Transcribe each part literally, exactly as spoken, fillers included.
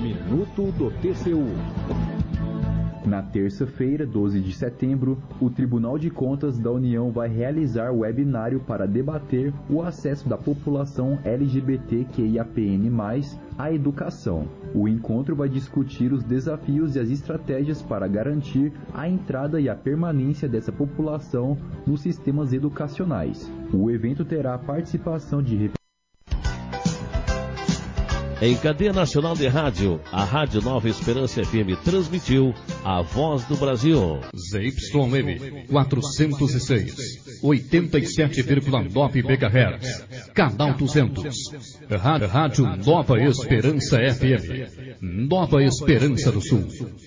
Minuto do T C U. Na terça-feira, doze de setembro, o Tribunal de Contas da União vai realizar webinário para debater o acesso da população L G B T Q I A P N mais, à educação. O encontro vai discutir os desafios e as estratégias para garantir a entrada e a permanência dessa população nos sistemas educacionais. O evento terá a participação de Em cadeia nacional de rádio, a Rádio Nova Esperança F M transmitiu A Voz do Brasil. Z Y M quatrocentos e seis, oitenta e sete vírgula nove megahertz, canal duzentos. Rádio Nova Esperança F M, Nova Esperança do Sul.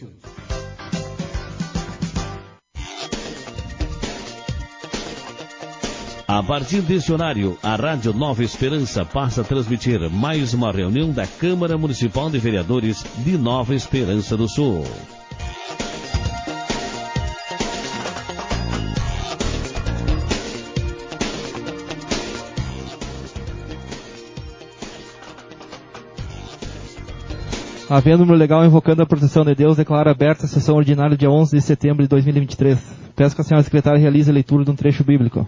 A partir deste horário, a Rádio Nova Esperança passa a transmitir mais uma reunião da Câmara Municipal de Vereadores de Nova Esperança do Sul. Havendo número legal invocando a proteção de Deus, declara aberta a sessão ordinária dia onze de setembro de dois mil e vinte e três. Peço que a senhora secretária realize a leitura de um trecho bíblico.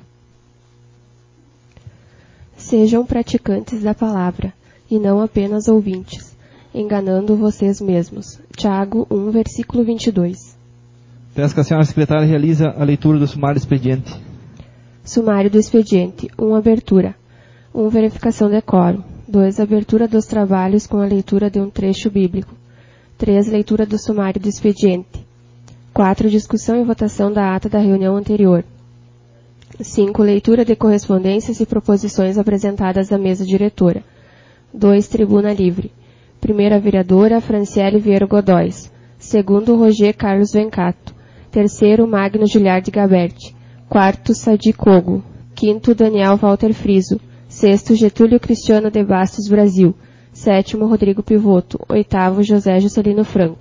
Sejam praticantes da palavra, e não apenas ouvintes, enganando vocês mesmos. Tiago um, versículo vinte e dois. Peço que a senhora secretária realize a leitura do sumário expediente. Sumário do expediente. um. Abertura. um. Verificação de quórum. dois. Abertura dos trabalhos com a leitura de um trecho bíblico. três. Leitura do sumário do expediente. quatro. Discussão e votação da ata da reunião anterior. cinco. Leitura de correspondências e proposições apresentadas à mesa diretora. dois. Tribuna livre. Primeira vereadora, Franciele Vieira Godóis. Segundo, Roger Carlos Vencato. Terceiro, Magno Giliardi Gaberti. Quarto, Sadi Cogo. Quinto, Daniel Walter Friso. Sexto, Getúlio Cristiano de Bastos Brasil. Sétimo, Rodrigo Pivoto. Oitavo, José Juscelino Franco.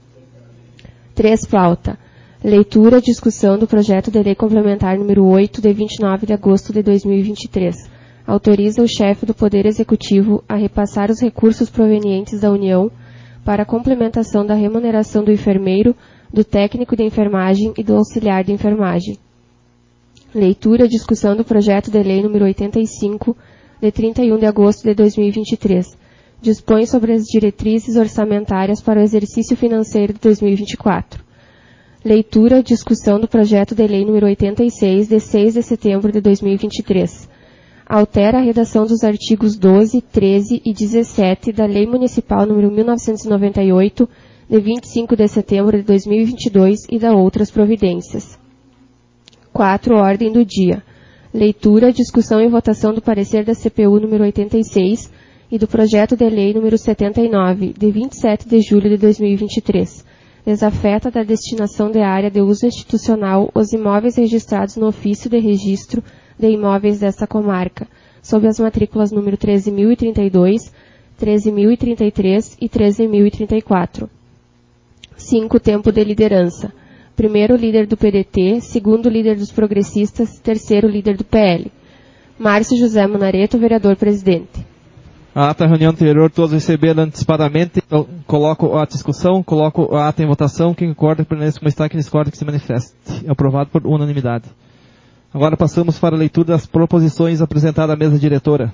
três. Pauta. Leitura e discussão do projeto de lei complementar número oito, de vinte e nove de agosto de dois mil e vinte e três. Autoriza o chefe do Poder Executivo a repassar os recursos provenientes da União para a complementação da remuneração do enfermeiro, do técnico de enfermagem e do auxiliar de enfermagem. Leitura e discussão do projeto de lei número oitenta e cinco, de trinta e um de agosto de dois mil e vinte e três. Dispõe sobre as diretrizes orçamentárias para o exercício financeiro de dois mil e vinte e quatro. Leitura e discussão do projeto de lei número oitenta e seis, de seis de setembro de dois mil e vinte e três. Altera a redação dos artigos doze, treze e dezessete da Lei Municipal número mil novecentos e noventa e oito, de vinte e cinco de setembro de dois mil e vinte e dois e da outras providências. quatro. Ordem do dia. Leitura, discussão e votação do parecer da C P U número oitenta e seis e do projeto de lei número setenta e nove, de vinte e sete de julho de dois mil e vinte e três. Desafeta da destinação de área de uso institucional os imóveis registrados no ofício de registro de imóveis desta comarca, sob as matrículas número treze mil e trinta e dois, treze mil e trinta e três e treze mil e trinta e quatro. cinco. Tempo de liderança. Primeiro, líder do P D T, segundo, líder dos progressistas, terceiro, líder do P L. Márcio José Munareto, vereador-presidente. A ata da reunião anterior, todos receberam antecipadamente. Eu coloco a discussão, coloco a ata em votação. Quem concorda, permanece como está, quem discorda, que se manifeste. É aprovado por unanimidade. Agora passamos para a leitura das proposições apresentadas à mesa diretora.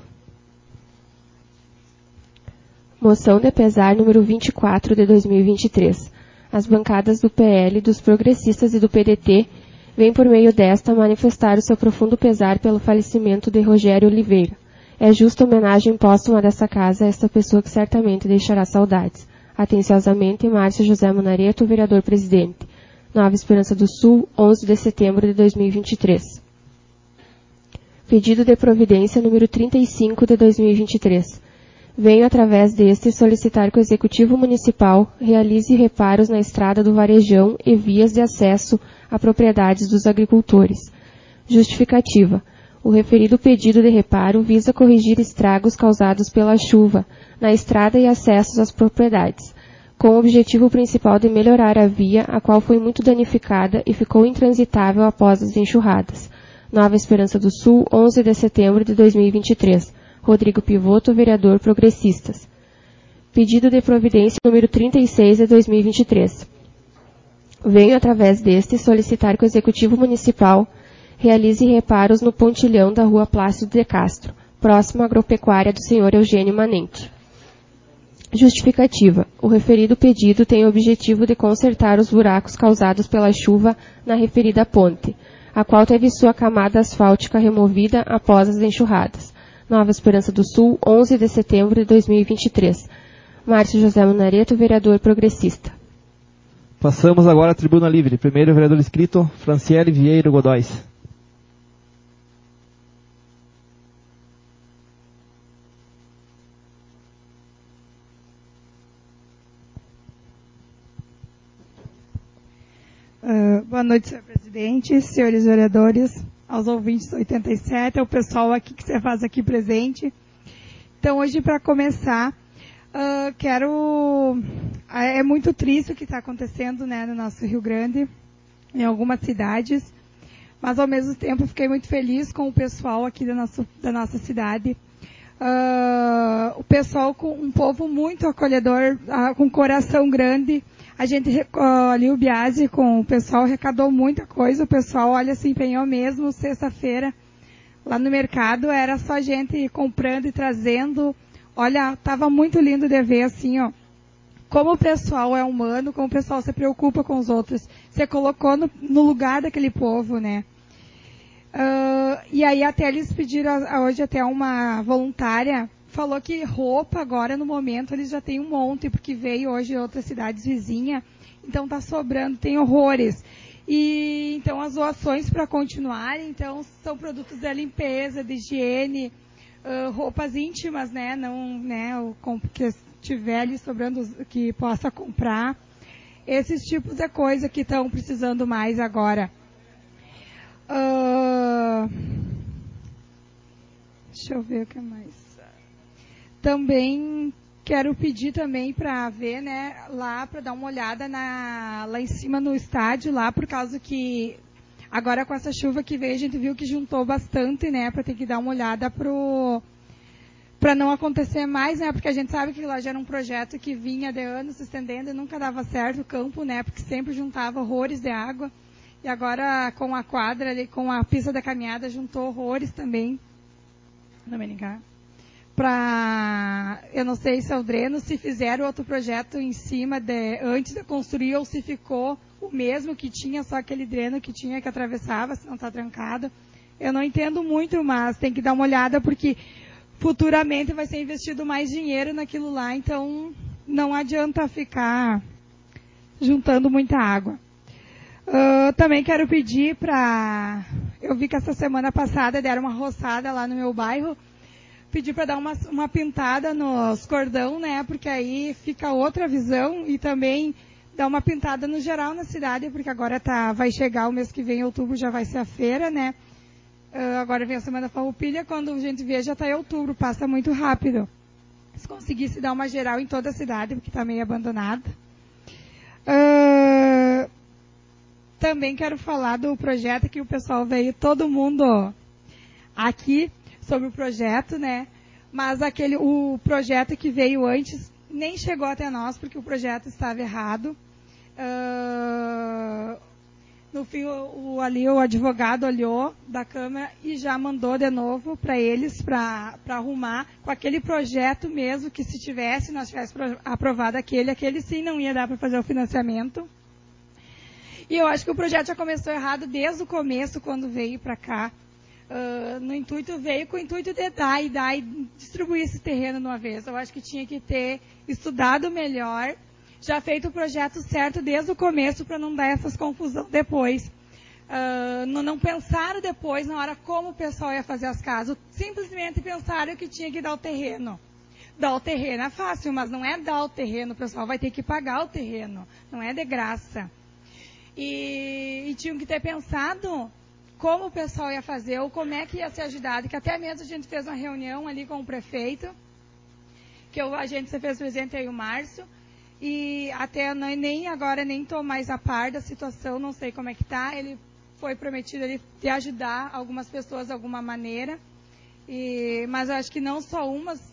Moção de pesar número vinte e quatro de dois mil e vinte e três. As bancadas do P L, dos progressistas e do P D T vêm por meio desta manifestar o seu profundo pesar pelo falecimento de Rogério Oliveira. É justa homenagem póstuma desta casa a esta pessoa que certamente deixará saudades. Atenciosamente, Márcio José Munareto, vereador-presidente. Nova Esperança do Sul, onze de setembro de dois mil e vinte e três. Pedido de providência número trinta e cinco de dois mil e vinte e três. Venho, através deste, solicitar que o Executivo Municipal realize reparos na estrada do Varejão e vias de acesso a propriedades dos agricultores. Justificativa. O referido pedido de reparo visa corrigir estragos causados pela chuva na estrada e acessos às propriedades, com o objetivo principal de melhorar a via, a qual foi muito danificada e ficou intransitável após as enxurradas. Nova Esperança do Sul, onze de setembro de dois mil e vinte e três. Rodrigo Pivoto, vereador progressistas. Pedido de providência número trinta e seis de dois mil e vinte e três. Venho, através deste, solicitar que o Executivo Municipal realize reparos no pontilhão da Rua Plácido de Castro, próximo à agropecuária do senhor Eugênio Manente. Justificativa. O referido pedido tem o objetivo de consertar os buracos causados pela chuva na referida ponte, a qual teve sua camada asfáltica removida após as enxurradas. Nova Esperança do Sul, onze de setembro de dois mil e vinte e três. Márcio José Munareto, vereador progressista. Passamos agora à tribuna livre. Primeiro vereador inscrito, Franciele Vieira Godóis. Uh, boa noite, senhor presidente, senhores vereadores, aos ouvintes do oitenta e sete, ao pessoal aqui que você faz aqui presente. Então, hoje, para começar, uh, quero... É muito triste o que está acontecendo, né, no nosso Rio Grande, em algumas cidades, mas, ao mesmo tempo, fiquei muito feliz com o pessoal aqui da nossa, da nossa cidade. Uh, o pessoal com um povo muito acolhedor, uh, com coração grande. A gente, uh, ali o Biase com o pessoal arrecadou muita coisa, o pessoal, olha, se empenhou mesmo. Sexta-feira, lá no mercado, era só gente comprando e trazendo. Olha, estava muito lindo de ver, assim, ó, como o pessoal é humano, como o pessoal se preocupa com os outros. Você colocou no, no lugar daquele povo, né? Uh, e aí até eles pediram, hoje até uma voluntária, falou que roupa agora, no momento, eles já têm um monte, porque veio hoje de outras cidades vizinhas, então está sobrando, tem horrores. E então as doações para continuarem, então são produtos de limpeza, de higiene, uh, roupas íntimas, né, não, né, o que tiver ali sobrando, que possa comprar. Esses tipos de coisa que estão precisando mais agora. Uh, deixa eu ver o que mais. Também quero pedir também para ver, né, lá, para dar uma olhada na, lá em cima no estádio, lá, por causa que agora com essa chuva que veio, a gente viu que juntou bastante, né, para ter que dar uma olhada para não acontecer mais, né, porque a gente sabe que lá já era um projeto que vinha de anos se estendendo e nunca dava certo o campo, né, porque sempre juntava horrores de água, e agora com a quadra ali, com a pista da caminhada, juntou horrores também. Não me ligar. Para, eu não sei se é o dreno, se fizeram outro projeto em cima de, antes de construir, ou se ficou o mesmo que tinha, só aquele dreno que tinha que atravessava, se não está trancado. Eu não entendo muito, mas tem que dar uma olhada, porque futuramente vai ser investido mais dinheiro naquilo lá, então não adianta ficar juntando muita água. Uh, também quero pedir para, eu vi que essa semana passada deram uma roçada lá no meu bairro, pedir para dar uma, uma pintada nos cordão, né, porque aí fica outra visão, e também dar uma pintada no geral na cidade, porque agora tá, vai chegar o mês que vem, outubro, já vai ser a feira, né, uh, agora vem a Semana Farroupilha, quando a gente vê já está em outubro, passa muito rápido. Se conseguisse dar uma geral em toda a cidade, porque está meio abandonada. Uh, também quero falar do projeto que o pessoal veio, todo mundo aqui, sobre o projeto, né? Mas aquele, o projeto que veio antes nem chegou até nós, porque o projeto estava errado. Uh, no fim, o, o, ali o advogado olhou da Câmara e já mandou de novo para eles, para arrumar, com aquele projeto mesmo, que se tivesse, nós tivéssemos aprovado aquele, aquele sim não ia dar para fazer o financiamento. E eu acho que o projeto já começou errado desde o começo, quando veio para cá. Uh, no intuito, veio com o intuito de dar e dar e distribuir esse terreno de uma vez. Eu acho que tinha que ter estudado melhor, já feito o projeto certo desde o começo, para não dar essas confusões depois. Uh, não, não pensaram depois, na hora, como o pessoal ia fazer as casas. Simplesmente pensaram que tinha que dar o terreno. Dar o terreno é fácil, mas não é dar o terreno, o pessoal vai ter que pagar o terreno. Não é de graça. E, e tinham que ter pensado como o pessoal ia fazer, ou como é que ia ser ajudado, que até mesmo a gente fez uma reunião ali com o prefeito, que eu, a gente se fez presente aí o Márcio, e até não, nem agora nem estou mais a par da situação, não sei como é que está, ele foi prometido ali de ajudar algumas pessoas de alguma maneira, e, mas eu acho que não só umas,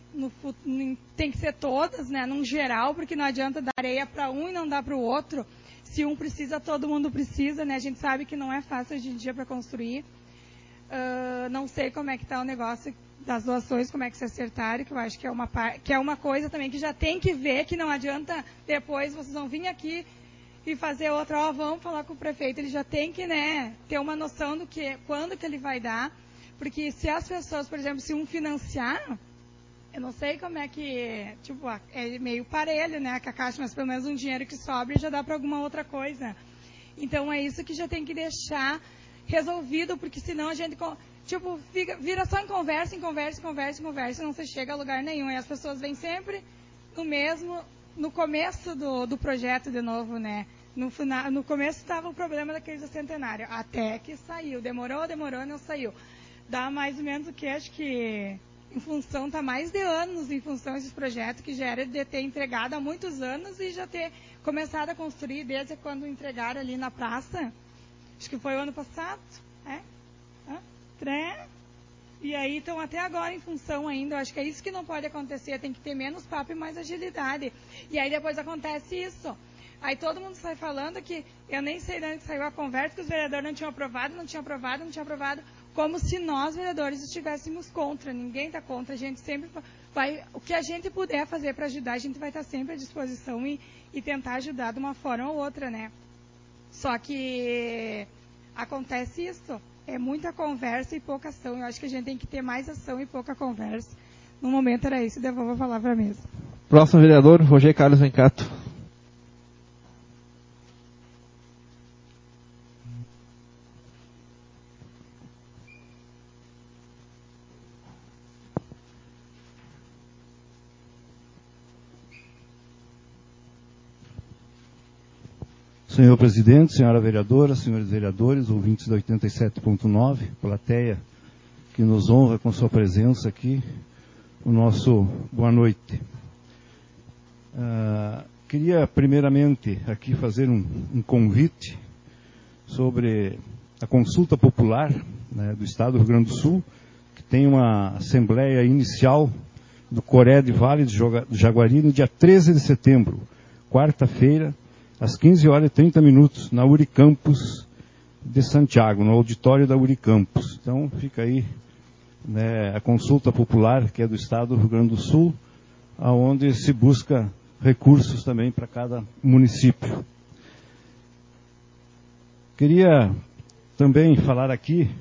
no, tem que ser todas, né, num geral, porque não adianta dar areia para um e não dar para o outro. Se um precisa, todo mundo precisa, né? A gente sabe que não é fácil hoje em dia para construir. Uh, não sei como é que está o negócio das doações, como é que se acertaram, que eu acho que é, uma, que é uma coisa também que já tem que ver, que não adianta depois vocês vão vir aqui e fazer outra, ó, vamos falar com o prefeito, ele já tem que, né, ter uma noção do que, quando que ele vai dar, porque se as pessoas, por exemplo, se um financiar, eu não sei como é que, tipo, é meio parelho, né, com a Caixa, mas pelo menos um dinheiro que sobra já dá para alguma outra coisa. Então é isso que já tem que deixar resolvido, porque senão a gente, tipo, fica, vira só em conversa, em conversa, em conversa, em conversa, não se chega a lugar nenhum. E as pessoas vêm sempre no mesmo, no começo do, do projeto de novo, né? No, final, no começo estava o problema da crise do centenário, até que saiu. Demorou, demorou, não saiu. Dá mais ou menos o que, acho que, em função, está mais de anos em função desses projetos, que já era de ter entregado há muitos anos e já ter começado a construir desde quando entregaram ali na praça. Acho que foi o ano passado, é? Tré. E aí estão até agora em função ainda. Eu acho que é isso que não pode acontecer. Tem que ter menos papo e mais agilidade. E aí depois acontece isso. Aí todo mundo sai falando que eu nem sei de onde saiu a conversa, que os vereadores não tinham aprovado, não tinham aprovado, não tinham aprovado. Como se nós, vereadores, estivéssemos contra. Ninguém está contra. A gente sempre vai... O que a gente puder fazer para ajudar, a gente vai estar sempre à disposição e, e tentar ajudar de uma forma ou outra, né? Só que acontece isso, é muita conversa e pouca ação. Eu acho que a gente tem que ter mais ação e pouca conversa. No momento era isso, devolvo a palavra mesmo. Próximo vereador, Roger Carlos Vencato. Senhor presidente, senhora vereadora, senhores vereadores, ouvintes da oitenta e sete ponto nove, plateia que nos honra com sua presença aqui, o nosso boa noite. Uh, queria primeiramente aqui fazer um, um convite sobre a consulta popular, né, do Estado do Rio Grande do Sul, que tem uma assembleia inicial do Coré de Vale de Jaguari no dia treze de setembro, quarta-feira, às quinze horas e trinta minutos, na Uricampus de Santiago, no auditório da Uricampus. Então, fica aí, né, a consulta popular, que é do Estado do Rio Grande do Sul, onde se busca recursos também para cada município. Queria também falar aqui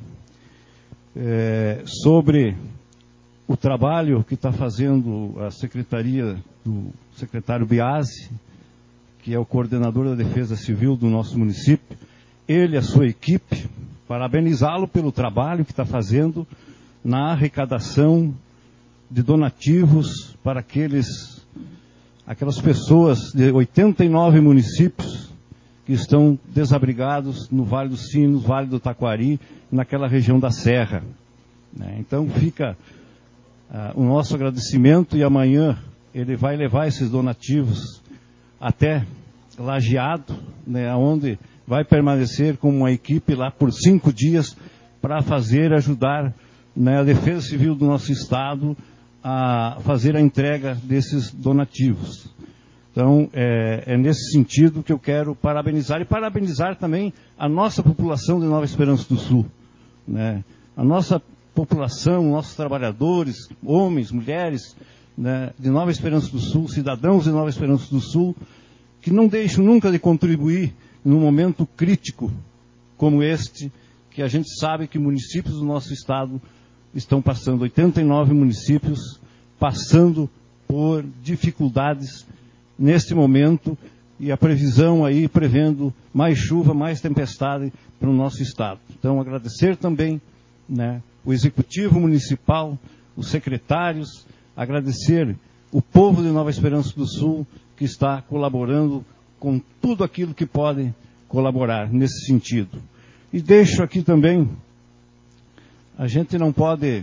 é, sobre o trabalho que está fazendo a Secretaria do secretário Biasi, que é o coordenador da Defesa Civil do nosso município, ele e a sua equipe, parabenizá-lo pelo trabalho que está fazendo na arrecadação de donativos para aqueles, aquelas pessoas de oitenta e nove municípios que estão desabrigados no Vale dos Sinos, Vale do Taquari, naquela região da Serra. Então fica uh, o nosso agradecimento, e amanhã ele vai levar esses donativos até Lajeado, né, onde vai permanecer com uma equipe lá por cinco dias para fazer, ajudar, né, a Defesa Civil do nosso Estado a fazer a entrega desses donativos. Então, é, é nesse sentido que eu quero parabenizar, e parabenizar também a nossa população de Nova Esperança do Sul, né, a nossa população, nossos trabalhadores, homens, mulheres, né, de Nova Esperança do Sul, cidadãos de Nova Esperança do Sul, que não deixam nunca de contribuir num momento crítico como este, que a gente sabe que municípios do nosso estado estão passando, oitenta e nove municípios, passando por dificuldades neste momento, e a previsão aí prevendo mais chuva, mais tempestade para o nosso estado. Então, agradecer também, né, o Executivo Municipal, os secretários, agradecer o povo de Nova Esperança do Sul, que está colaborando com tudo aquilo que pode colaborar nesse sentido. E deixo aqui também, a gente não pode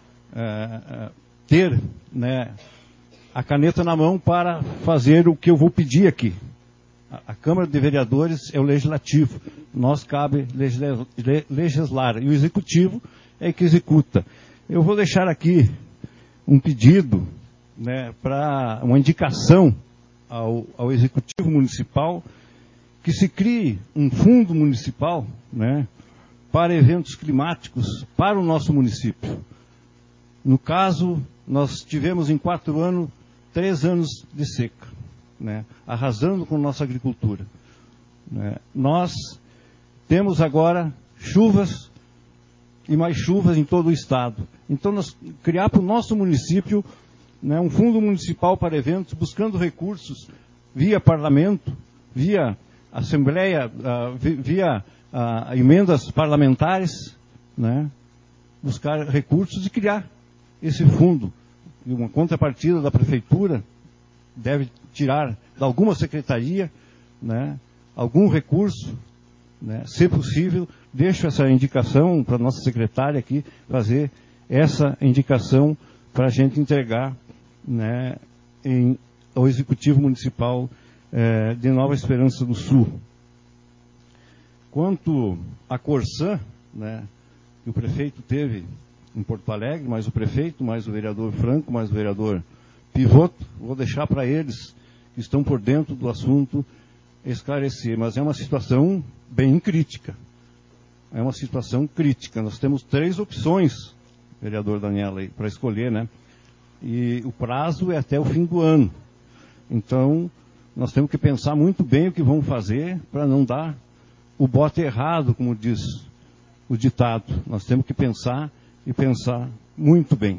é, ter, né, a caneta na mão para fazer o que eu vou pedir aqui. A, a Câmara de Vereadores é o Legislativo, nós cabe legislar, legislar, e o Executivo é que executa. Eu vou deixar aqui um pedido, né, para uma indicação ao, ao Executivo Municipal que se crie um fundo municipal, né, para eventos climáticos para o nosso município. No caso, nós tivemos em quatro anos, três anos de seca, né, arrasando com nossa agricultura. Né. Nós temos agora chuvas e mais chuvas em todo o estado. Então, nós criar para o nosso município, né, um fundo municipal para eventos, buscando recursos via parlamento, via assembleia, uh, via uh, emendas parlamentares, né, buscar recursos e criar esse fundo. E uma contrapartida da prefeitura deve tirar de alguma secretaria, né, algum recurso, né, se possível. Deixo essa indicação para a nossa secretária aqui fazer essa indicação para a gente entregar, né, em, ao Executivo Municipal eh, de Nova Esperança do Sul. Quanto à Corsã, né, que o prefeito teve em Porto Alegre, mais o prefeito, mais o vereador Franco, mais o vereador Pivoto, vou deixar para eles que estão por dentro do assunto esclarecer, mas é uma situação bem crítica. É uma situação crítica. Nós temos três opções, vereador Daniela, para escolher, né? E o prazo é até o fim do ano. Então, nós temos que pensar muito bem o que vamos fazer para não dar o bote errado, como diz o ditado. Nós temos que pensar e pensar muito bem.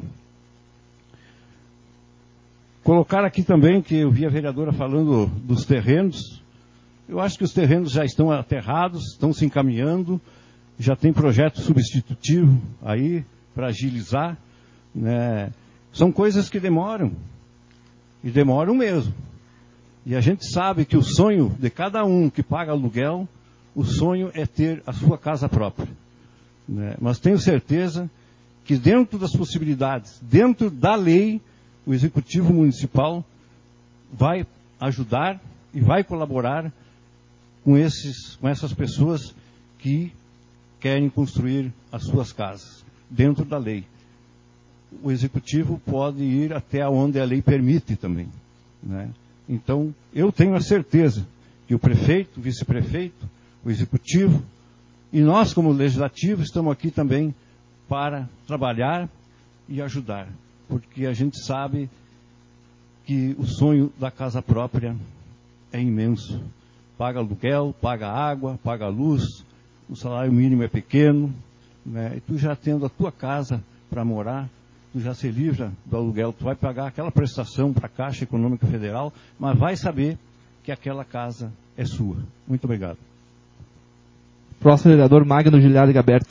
Colocar aqui também que eu vi a vereadora falando dos terrenos. Eu acho que os terrenos já estão aterrados, estão se encaminhando, já tem projeto substitutivo aí para agilizar, né? São coisas que demoram, e demoram mesmo. E a gente sabe que o sonho de cada um que paga aluguel, o sonho é ter a sua casa própria, né? Mas tenho certeza que dentro das possibilidades, dentro da lei, o Executivo Municipal vai ajudar e vai colaborar com, esses, com essas pessoas que querem construir as suas casas, dentro da lei. O Executivo pode ir até onde a lei permite também, né? Então, eu tenho a certeza que o prefeito, o vice-prefeito, o Executivo e nós, como Legislativo, estamos aqui também para trabalhar e ajudar, porque a gente sabe que o sonho da casa própria é imenso. Paga aluguel, paga água, paga luz, o salário mínimo é pequeno, né? E tu já tendo a tua casa para morar, tu já se livra do aluguel, tu vai pagar aquela prestação para a Caixa Econômica Federal, mas vai saber que aquela casa é sua. Muito obrigado. Próximo vereador, Magno Giliard Gaberti.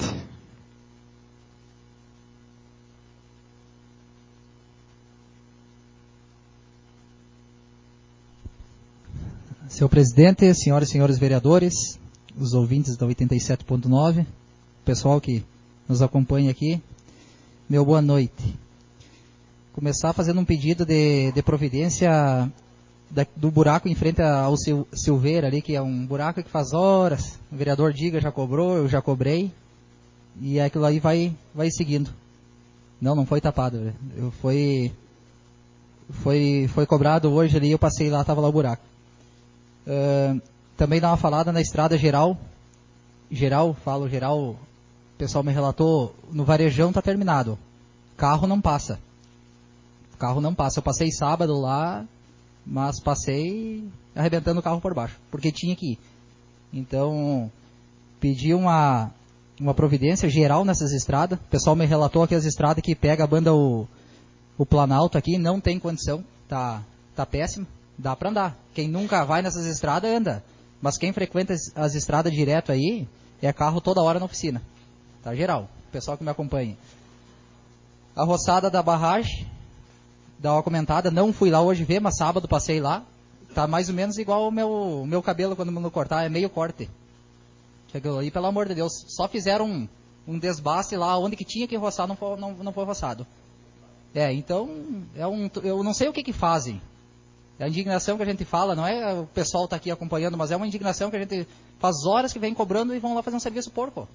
Senhor presidente, senhoras e senhores vereadores, os ouvintes da oitenta e sete ponto nove, pessoal que nos acompanha aqui, meu boa noite. Começar fazendo um pedido de, de providência da, do buraco em frente ao Sil, Silveira ali, que é um buraco que faz horas, o vereador Diga já cobrou, eu já cobrei, e aquilo aí vai, vai seguindo. Não, não foi tapado, eu, foi, foi, foi cobrado hoje ali, eu passei lá, estava lá o buraco. Uh, também dá uma falada na estrada geral, geral, falo geral, o pessoal me relatou, no varejão está terminado, carro não passa, carro não passa, eu passei sábado lá, mas passei arrebentando o carro por baixo, porque tinha que ir. Então, pedi uma, uma providência geral nessas estradas, o pessoal me relatou que as estradas que pega a banda o, o Planalto aqui, não tem condição, tá, tá péssimo. Dá para andar. Quem nunca vai nessas estradas, anda. Mas quem frequenta as, as estradas direto aí, é carro toda hora na oficina. Tá geral. O pessoal que me acompanha. A roçada da barragem, dá uma comentada. Não fui lá hoje ver, mas sábado passei lá. Tá mais ou menos igual o meu, o meu cabelo quando me cortar. É meio corte. Chegou aí, pelo amor de Deus. Só fizeram um, um desbaste lá. Onde que tinha que roçar, não foi, não, não foi roçado. É, então, é um, eu não sei o que que fazem. É a indignação que a gente fala, não é o pessoal está aqui acompanhando, mas é uma indignação que a gente faz horas que vem cobrando e vão lá fazer um serviço porco.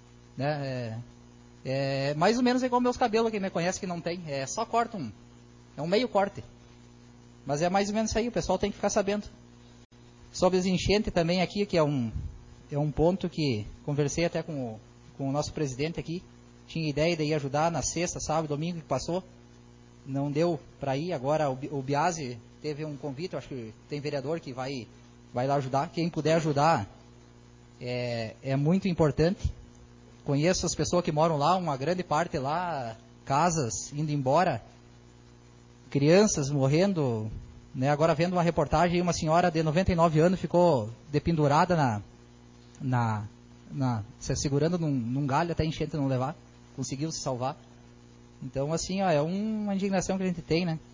Né? É, é mais ou menos igual meus cabelos, quem me conhece que não tem. É só corta um, É um meio corte. Mas é mais ou menos isso aí, o pessoal tem que ficar sabendo. Sobre as enchentes também aqui, que é um, é um ponto que conversei até com o, com o nosso presidente aqui. Tinha ideia de ir ajudar na sexta, sábado, domingo que passou. Não deu para ir. Agora o, o Biase teve um convite, eu acho que tem vereador que vai, vai lá ajudar. Quem puder ajudar é, é muito importante. Conheço as pessoas que moram lá, uma grande parte lá, casas indo embora, crianças morrendo, né? Agora vendo uma reportagem, uma senhora de noventa e nove anos ficou dependurada na, na, na se segurando num, num galho até a enchente não levar, conseguiu se salvar. Então assim, ó, é uma indignação que a gente tem, né?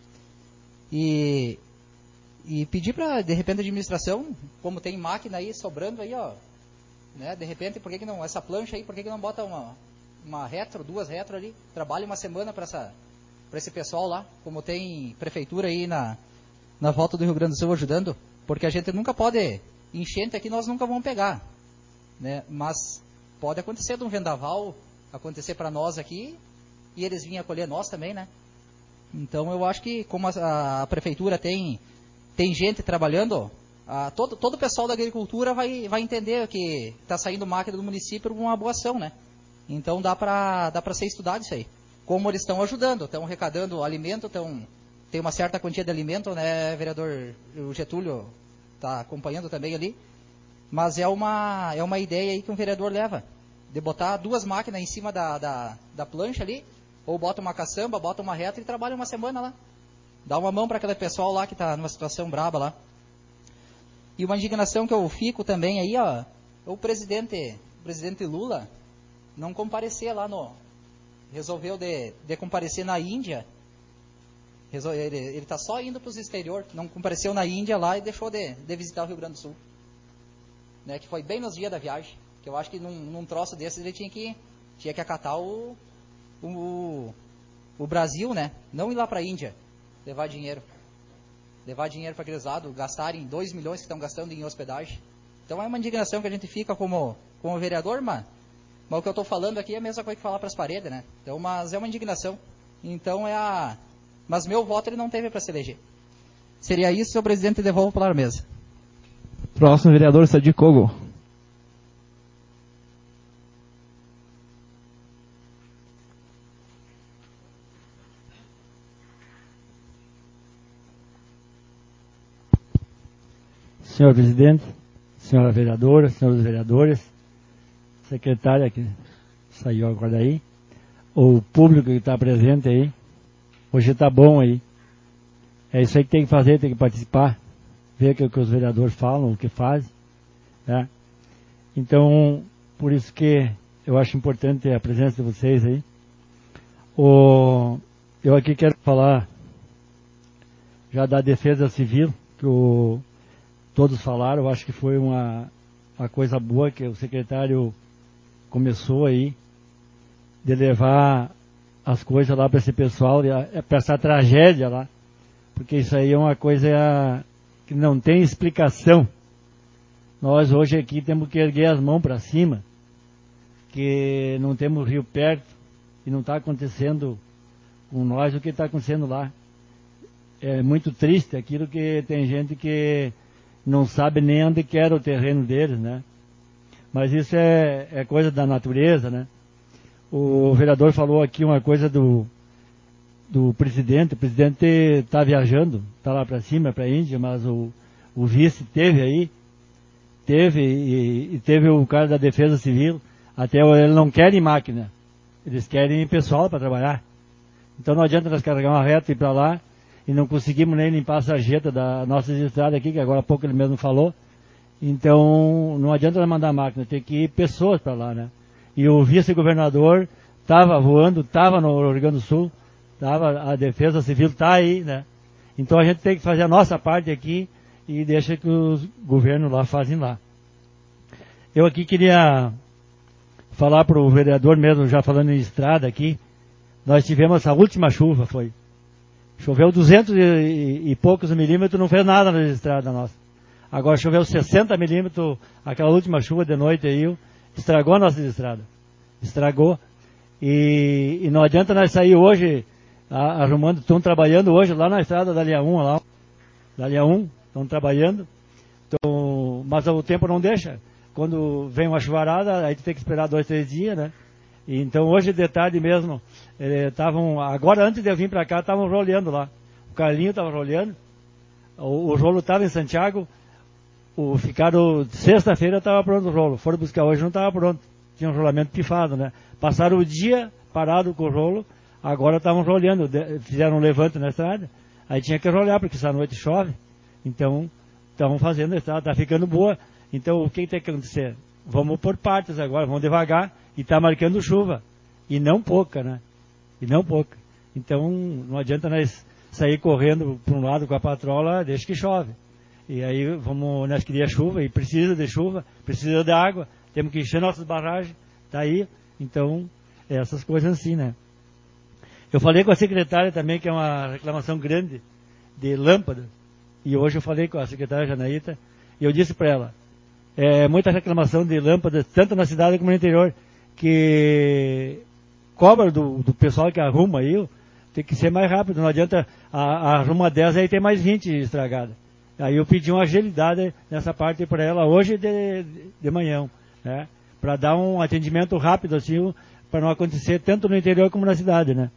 E, e pedir para, de repente, a administração, como tem máquina aí sobrando aí, ó, né? De repente, por que, que não, essa plancha aí, por que, que não bota uma, uma retro, duas retro ali, trabalha uma semana para essa, para esse pessoal lá, como tem prefeitura aí na, na volta do Rio Grande do Sul ajudando, porque a gente nunca pode, enchente aqui nós nunca vamos pegar, né? Mas pode acontecer de um vendaval, acontecer para nós aqui, e eles vinham acolher nós também, né? Então eu acho que como a, a prefeitura tem, tem gente trabalhando, a, todo, todo o pessoal da agricultura vai, vai entender que está saindo máquina do município por uma boa ação, né? Então dá para dá para ser estudado isso aí. Como eles estão ajudando, estão arrecadando alimento, estão, tem uma certa quantia de alimento, né, vereador? O Getúlio está acompanhando também ali. Mas é uma, é uma ideia aí que um vereador leva, de botar duas máquinas em cima da, da, da plancha ali, ou bota uma caçamba, bota uma reta e trabalha uma semana lá. Dá uma mão para aquele pessoal lá que está numa situação braba lá. E uma indignação que eu fico também aí, ó, o presidente, o presidente Lula não comparecer lá no... Resolveu de, de comparecer na Índia. Resol, ele está só indo para os exterior. Não compareceu na Índia lá e deixou de, de visitar o Rio Grande do Sul. Né, que foi bem nos dias da viagem. Que eu acho que num, num troço desses ele tinha que, tinha que acatar o, o, o Brasil, né? Não ir lá para a Índia levar dinheiro. Levar dinheiro para aqueles lados, gastarem dois milhões que estão gastando em hospedagem. Então é uma indignação que a gente fica como, como vereador, mas, mas o que eu estou falando aqui é a mesma coisa que falar para as paredes, né? Então, mas é uma indignação. Então é a... Mas meu voto ele não teve para se eleger. Seria isso, senhor presidente, devolvo para a mesa. Próximo vereador, Sadi Kogo. Senhor presidente, senhora vereadora, senhores vereadores, secretária que saiu agora aí, o público que está presente aí, hoje está bom aí. É isso aí que tem que fazer, tem que participar, ver o que os vereadores falam, o que fazem, né? Então, por isso que eu acho importante a presença de vocês aí. O, eu aqui quero falar já da defesa civil, que o todos falaram, eu acho que foi uma, uma coisa boa que o secretário começou aí, de levar as coisas lá para esse pessoal, para essa tragédia lá, porque isso aí é uma coisa que não tem explicação. Nós hoje aqui temos que erguer as mãos para cima, que não temos rio perto, e não está acontecendo com nós o que está acontecendo lá. É muito triste aquilo que tem gente que não sabe nem onde que era o terreno deles, né? Mas isso é, é coisa da natureza, né? O vereador falou aqui uma coisa do, do presidente. O presidente está viajando, está lá para cima, para a Índia, mas o, o vice teve aí, teve, e, e teve o cara da defesa civil, até ele não querem máquina, eles querem pessoal para trabalhar. Então não adianta nós carregar uma reta e ir para lá, e não conseguimos nem limpar a sarjeta da nossa estrada aqui, que agora há pouco ele mesmo falou. Então, não adianta mandar máquina, tem que ir pessoas para lá, né? E o vice-governador estava voando, estava no Rio Grande do Sul, tava, a defesa civil está aí, né? Então a gente tem que fazer a nossa parte aqui e deixa que os governos lá fazem lá. Eu aqui queria falar para o vereador mesmo, já falando em estrada aqui, nós tivemos essa última chuva, foi... Choveu duzentos e, e, e poucos milímetros, não fez nada na estrada nossa. Agora choveu sessenta milímetros, aquela última chuva de noite aí, estragou a nossa estrada. Estragou. E, e não adianta nós sair hoje arrumando, estão trabalhando hoje lá na estrada da linha um, lá, da linha um, estão trabalhando, então, mas o tempo não deixa. Quando vem uma chuvarada, aí tem que esperar dois, três dias, né? E, então hoje de tarde mesmo, estavam, agora antes de eu vir para cá, estavam roleando lá. O Carlinho estava roleando, o, o rolo estava em Santiago, o, ficaram, sexta-feira estava pronto o rolo, foram buscar hoje, não estava pronto, tinha um rolamento pifado, né? Passaram o dia parado com o rolo, agora estavam roleando, fizeram um levante na estrada, aí tinha que rolear, porque essa noite chove, então estavam fazendo a estrada, está ficando boa, então o que tem que acontecer? Vamos por partes agora, vamos devagar, e está marcando chuva, e não pouca, né? E não pouca. Então não adianta nós sair correndo para um lado com a patrola, deixa que chove. E aí vamos, nós queríamos chuva, e precisa de chuva, precisa de água, temos que encher nossas barragens, tá aí, então, essas coisas assim, né? Eu falei com a secretária também, que é uma reclamação grande de lâmpada, e hoje eu falei com a secretária Janaíta, e eu disse para ela, é muita reclamação de lâmpadas, tanto na cidade como no interior, que cobra do, do pessoal que arruma aí, tem que ser mais rápido, não adianta, a, a arruma dez aí tem mais vinte estragadas. Aí eu pedi uma agilidade nessa parte para ela hoje de, de manhã, né? Para dar um atendimento rápido assim, para não acontecer tanto no interior como na cidade, né?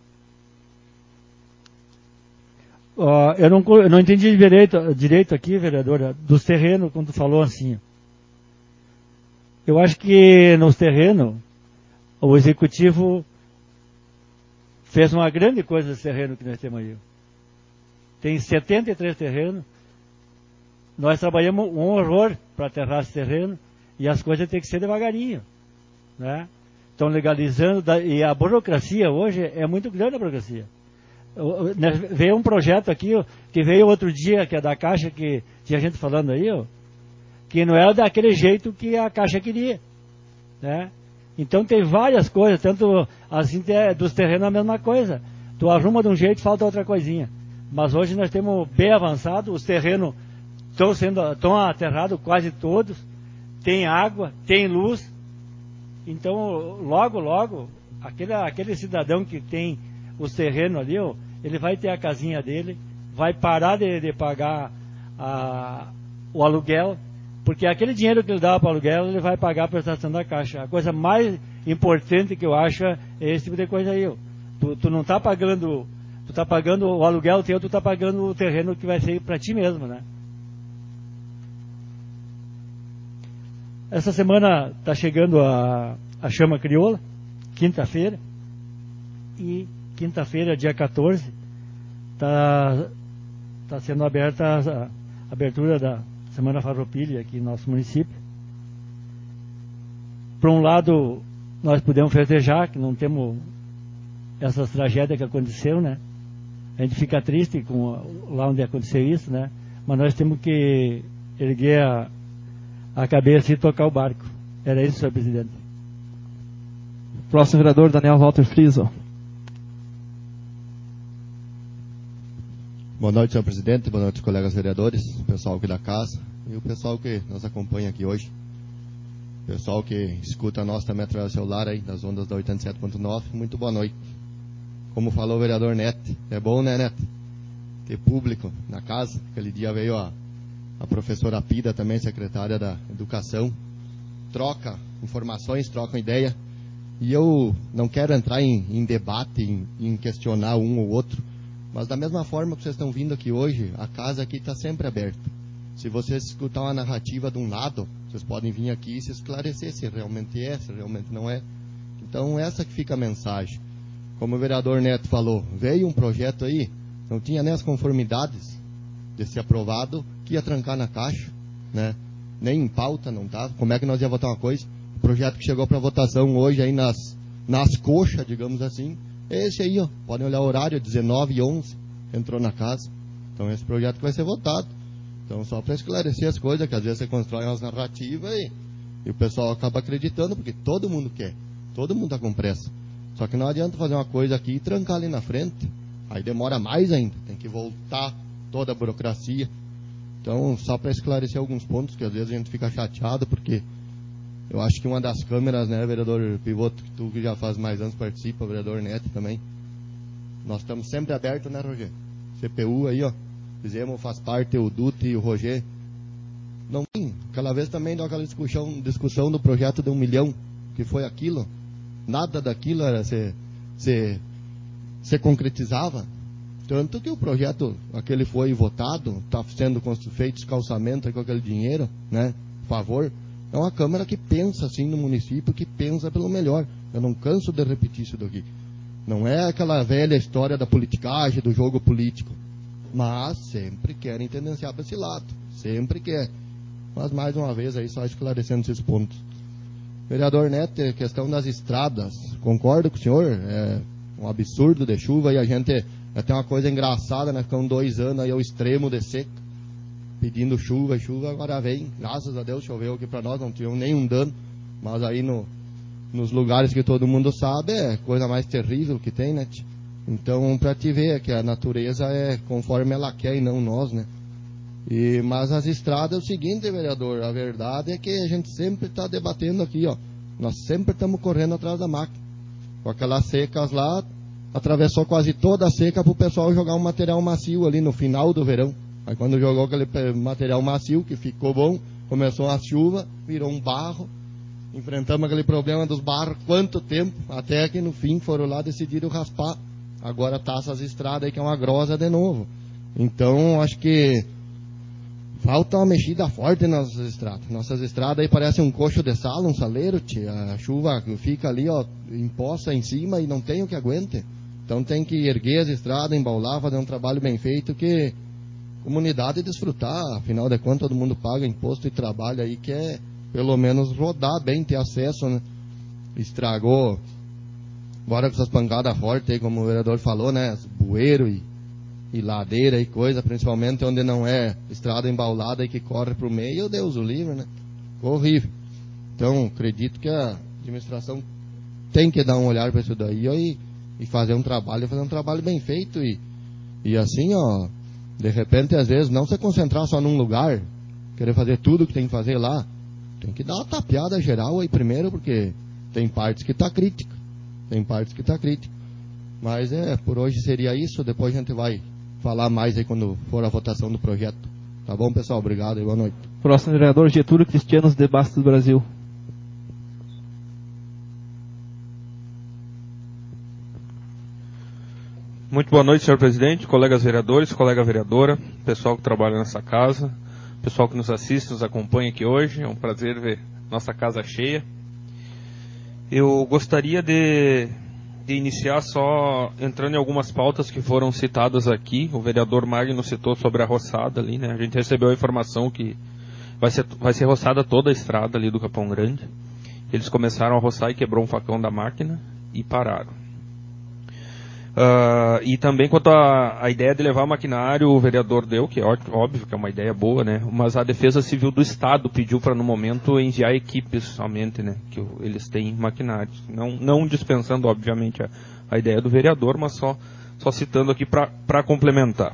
Uh, eu, não, eu não entendi direito, direito aqui, vereadora, dos terrenos, quando falou assim. Eu acho que nos terrenos, o executivo fez uma grande coisa nesse terreno que nós temos aí. Tem setenta e três terrenos. Nós trabalhamos um horror para aterrar esse terreno e as coisas têm que ser devagarinho, né? Estão legalizando, e a burocracia hoje é muito grande a burocracia. Veio um projeto aqui, que veio outro dia, que é da Caixa, que tinha gente falando aí, ó, que não era daquele jeito que a Caixa queria, né? Então tem várias coisas, tanto assim dos terrenos a mesma coisa. Tu arruma de um jeito, falta outra coisinha. Mas hoje nós temos bem avançado, os terrenos estão sendo, estão aterrados quase todos, tem água, tem luz. Então, logo, logo, aquele, aquele cidadão que tem os terrenos ali, ó, ele vai ter a casinha dele, vai parar de, de pagar a, o aluguel, porque aquele dinheiro que ele dava para o aluguel, ele vai pagar a prestação da Caixa. A coisa mais importante que eu acho é esse tipo de coisa aí, ó. Tu, tu não está pagando, tu está pagando o aluguel teu, tu está pagando o terreno que vai ser para ti mesmo, né? Essa semana está chegando a, a Chama Crioula, quinta-feira, e quinta-feira, dia quatorze, está tá sendo aberta a, a abertura da Semana Farroupilha aqui no nosso município. Por um lado, nós podemos festejar, que não temos essas tragédias que aconteceram, né? A gente fica triste com lá onde aconteceu isso, né? Mas nós temos que erguer a a cabeça e tocar o barco. Era isso, senhor presidente. Próximo vereador, Daniel Walter Friso. Boa noite, senhor presidente. Boa noite, colegas vereadores, pessoal aqui da casa e o pessoal que nos acompanha aqui hoje. Pessoal que escuta nós também através do celular aí, das ondas da oitenta e sete ponto nove. Muito boa noite. Como falou o vereador Neto, é bom, né, Neto? Ter público na casa. Aquele dia veio a a professora Pida também, secretária da Educação, troca informações, troca ideia, e eu não quero entrar em, em debate, em, em questionar um ou outro, mas da mesma forma que vocês estão vindo aqui hoje, a casa aqui está sempre aberta. Se vocês escutar uma narrativa de um lado, vocês podem vir aqui e se esclarecer se realmente é, se realmente não é. Então essa que fica a mensagem. Como o vereador Neto falou, veio um projeto aí, não tinha nem as conformidades de ser aprovado, que ia trancar na Caixa, né? Nem em pauta não estava. Como é que nós ia votar uma coisa? O projeto que chegou para votação hoje aí nas, nas coxas, digamos assim, é esse aí, ó. Podem olhar o horário, dezenove e onze, entrou na casa. Então esse projeto que vai ser votado. Então só para esclarecer as coisas, que às vezes você constrói umas narrativas e, e o pessoal acaba acreditando, porque todo mundo quer, todo mundo está com pressa. Só que não adianta fazer uma coisa aqui e trancar ali na frente, aí demora mais ainda, tem que voltar toda a burocracia. Então, só para esclarecer alguns pontos, que às vezes a gente fica chateado, porque eu acho que uma das câmeras, né, vereador Pivoto, que tu que já faz mais anos participa, vereador Neto também, Nós estamos sempre abertos, né, Roger? C P U aí, ó. Fizemos, faz parte o Dutti e o Roger. Não tem. Aquela vez também deu aquela discussão, discussão do projeto de um milhão, que foi aquilo. Nada daquilo era se, se, se concretizava. Tanto que o projeto, aquele foi votado, está sendo feito escalçamento com aquele dinheiro, né? Por favor. É uma Câmara que pensa assim no município, que pensa pelo melhor. Eu não canso de repetir isso daqui. Não é aquela velha história da politicagem, do jogo político. Mas sempre querem tendenciar para esse lado. Sempre quer. Mas mais uma vez aí, só esclarecendo esses pontos. Vereador Neto, questão das estradas. Concordo com o senhor, é um absurdo de chuva e a gente... Até uma coisa engraçada, né? Ficam dois anos aí ao extremo de seca, pedindo chuva, chuva, agora vem. Graças a Deus choveu aqui para nós, não tivemos nenhum dano. Mas aí no, nos lugares que todo mundo sabe, é coisa mais terrível que tem, né? Então, para te ver que a natureza é conforme ela quer e não nós, né? E, mas as estradas é o seguinte, vereador, a verdade é que a gente sempre está debatendo aqui, ó. Nós sempre estamos correndo atrás da máquina. Com aquelas secas lá, atravessou quase toda a seca para o pessoal jogar um material macio ali no final do verão. Aí quando jogou aquele material macio, que ficou bom, começou a chuva, virou um barro. Enfrentamos aquele problema dos barros quanto tempo, até que no fim foram lá decidiram raspar. Agora tá essas estradas aí que é uma grosa de novo. Então acho que falta uma mexida forte nas nossas estradas. Nossas estradas aí parecem um coxo de sala, um saleiro, tia. A chuva fica ali, ó, empoça em cima e não tem o que aguente. Então tem que erguer as estradas, embaular, fazer um trabalho bem feito que a comunidade desfrutar. Afinal de contas, todo mundo paga imposto e trabalha aí, que é pelo menos rodar bem, ter acesso, né? Estragou, agora com essas pancadas fortes aí, como o vereador falou, né? Bueiro e, e ladeira e coisa, principalmente onde não é estrada embaulada e que corre pro meio, Deus o livre, né? Horrível. Então, acredito que a administração tem que dar um olhar para isso daí ó, e e fazer um trabalho, fazer um trabalho bem feito e, e assim, ó, de repente, às vezes, não se concentrar só num lugar, querer fazer tudo que tem que fazer lá, tem que dar uma tapeada geral aí primeiro, porque tem partes que tá crítica, tem partes que tá crítica. Mas é, por hoje seria isso, depois a gente vai falar mais aí quando for a votação do projeto. Tá bom, pessoal? Obrigado e boa noite. Próximo vereador, Getúlio Cristianos de Bastos do Brasil. Muito boa noite, senhor presidente, colegas vereadores, colega vereadora, pessoal que trabalha nessa casa, pessoal que nos assiste, nos acompanha aqui hoje. É um prazer ver nossa casa cheia. Eu gostaria de, de iniciar só entrando em algumas pautas que foram citadas aqui. O vereador Magno citou sobre a roçada ali, né? A gente recebeu a informação que vai ser, vai ser roçada toda a estrada ali do Capão Grande. Eles começaram a roçar e quebrou um facão da máquina e pararam. Uh, e também quanto à ideia de levar maquinário, o vereador deu, que é óbvio que é uma ideia boa, né? Mas a Defesa Civil do Estado pediu para no momento enviar equipes somente, né? Que eles têm maquinários. Não, não dispensando, obviamente, a, a ideia do vereador, mas só, só citando aqui para complementar.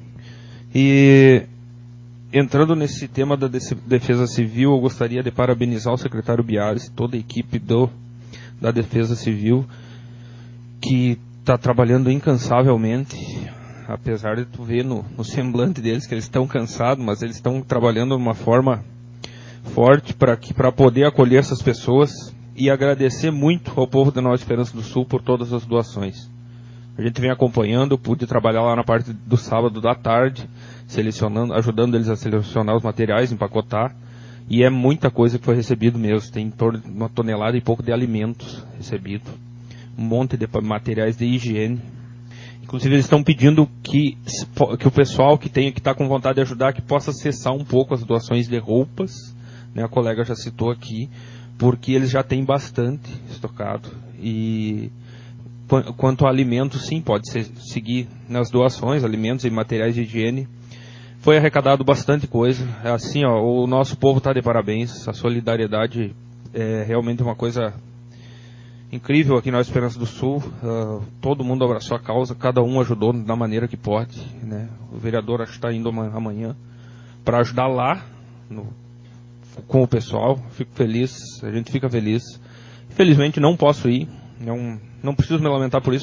E entrando nesse tema da Defesa Civil, eu gostaria de parabenizar o secretário Biares e toda a equipe do, da Defesa Civil, que está trabalhando incansavelmente, apesar de tu ver no, no semblante deles que eles estão cansados, mas eles estão trabalhando de uma forma forte para que para poder acolher essas pessoas e agradecer muito ao povo da Nova Esperança do Sul por todas as doações. A gente vem acompanhando, eu pude trabalhar lá na parte do sábado da tarde, selecionando, ajudando eles a selecionar os materiais, empacotar, e é muita coisa que foi recebido mesmo, tem em torno de uma tonelada e pouco de alimentos recebido. Um monte de materiais de higiene. Inclusive eles estão pedindo que, que o pessoal que tem, que está com vontade de ajudar, que possa cessar um pouco as doações de roupas, né? A colega já citou aqui, porque eles já têm bastante estocado. E quanto a alimentos, sim, pode ser, seguir nas doações, alimentos e materiais de higiene. Foi arrecadado bastante coisa. Assim, ó, o nosso povo está de parabéns. A solidariedade é realmente uma coisa incrível aqui na Esperança do Sul. Uh, todo mundo abraçou a causa, cada um ajudou da maneira que pode, né? O vereador acho que está indo amanhã para ajudar lá no, com o pessoal. Fico feliz, a gente fica feliz. Infelizmente não posso ir, não, não preciso me lamentar por isso, porque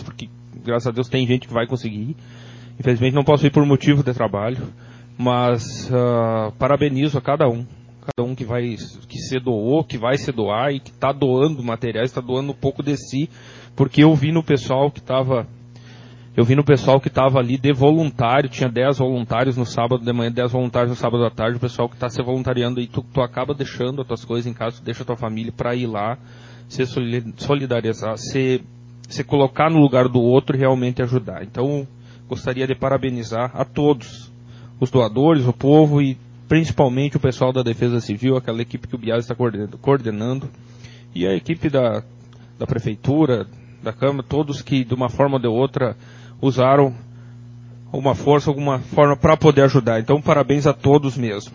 graças a Deus tem gente que vai conseguir. Infelizmente não posso ir por motivo de trabalho, mas uh, parabenizo a cada um. Cada um que vai, que se doou, que vai se doar e que está doando materiais, está doando um pouco de si, porque eu vi no pessoal que estava, eu vi no pessoal que estava ali de voluntário, tinha dez voluntários no sábado de manhã, dez voluntários no sábado à tarde, o pessoal que está se voluntariando, e tu, tu acaba deixando as tuas coisas em casa, tu deixa a tua família para ir lá, se solidarizar, se, se colocar no lugar do outro e realmente ajudar. Então, gostaria de parabenizar a todos, os doadores, o povo e principalmente o pessoal da Defesa Civil, aquela equipe que o Bias está coordenando, e a equipe da, da Prefeitura, da Câmara, todos que de uma forma ou de outra usaram uma força, alguma forma para poder ajudar. Então, parabéns a todos mesmo.